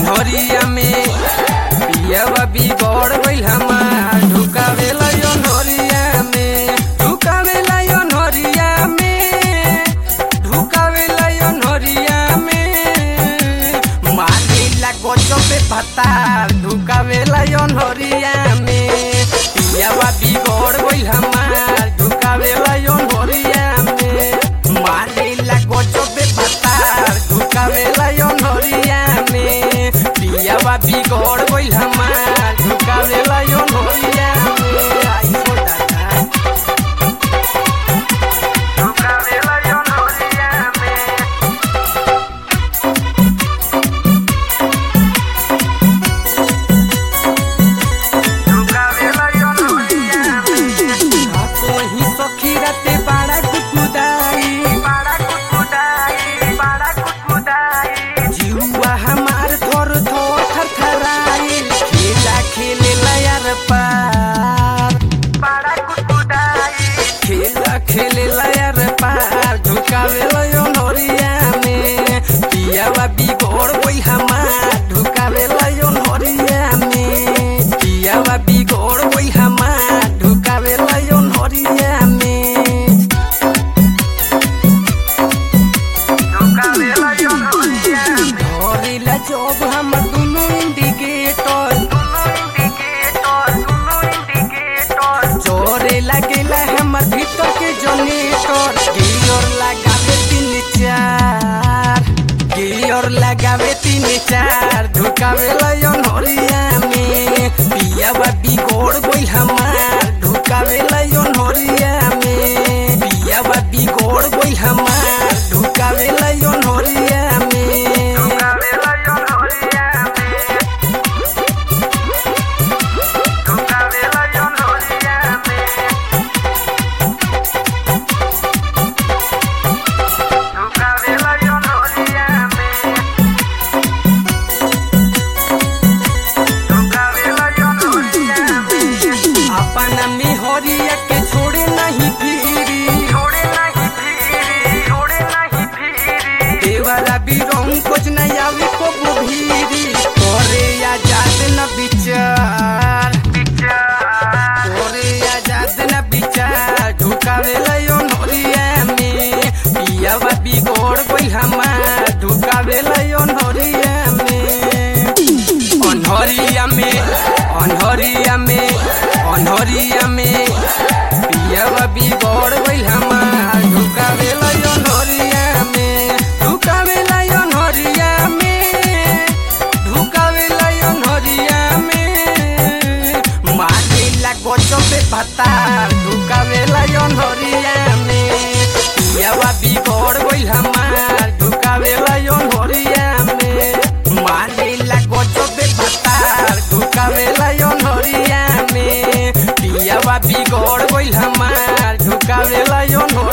अनहरिया में पियावा बिगड़ गइल हमार ढुकावेला अनहरिया में ढुकावेला अनहरिया में ढुकावेला अनहरिया में मारेला गजबे पता ढुकावेला अनहरिया में पियावा बिगड़ गइल हमार ढुकावेला अनहरिया में मारेला गजबे पता ढुकावेला अनहरिया में पियावा बिगड़ गइल हमार ढुकावेला अनहरिया में आई हो दादा ढुकावेला अनहरिया में ढुकावेला अनहरिया में कोही सखी राते बड़ा कुकुदाई जुआ हमार थोर थोर थरथराई खेला खेलेला यार पार खेला खेलेला यार पार ढुकावेला अनहरिया में पियावा बिगड़ गइल हमार ढुकावेला अनहरिया में पियावा बिगड़ गइल हमार ढुकावेला अनहरिया में धरेला जब हम दुनु इंडिकेटर जोरे लागेला हमर भीतर के जनरेटर गियर लगावे 3-4 ढुकावेला अनहरिया में पियावा बिगड़ गइल हमार ढुकावेला अनहरिया में पियावा बिगड़ गइल हमार ढुकावेला अनहरिया में ढुकावेला अनहरिया में ढुकावेला अनहरिया में ढुकावेला अनहरिया में ढुकावेला अनहरिया में अपना मिहरिया के छोड़े नहीं फिरी देवारा बिरंग कुछ नहीं आवे को भीरी तोरे आजाद न विचार तोरे आजाद न विचार ढुकावेला अनहरिया में पियावा बिगड़ गइल हमार ढुकावेला अनहरिया में अनहरिया में अनहरिया में अनहरिया में पियावा बिगड़ गइल हमार ढुकावेला अनहरिया में ढुकावेला अनहरिया में ढुकावेला अनहरिया में मारेला गजबे पता ढुकावेला अनहरिया में पियावा बिगड़ गइल हमार ढुकावेला अनहरिया में मारेला गजबे पता ढुकावेला अनहरिया में पियावा बिगड़ गइल हमार ढुकावेला अनहरिया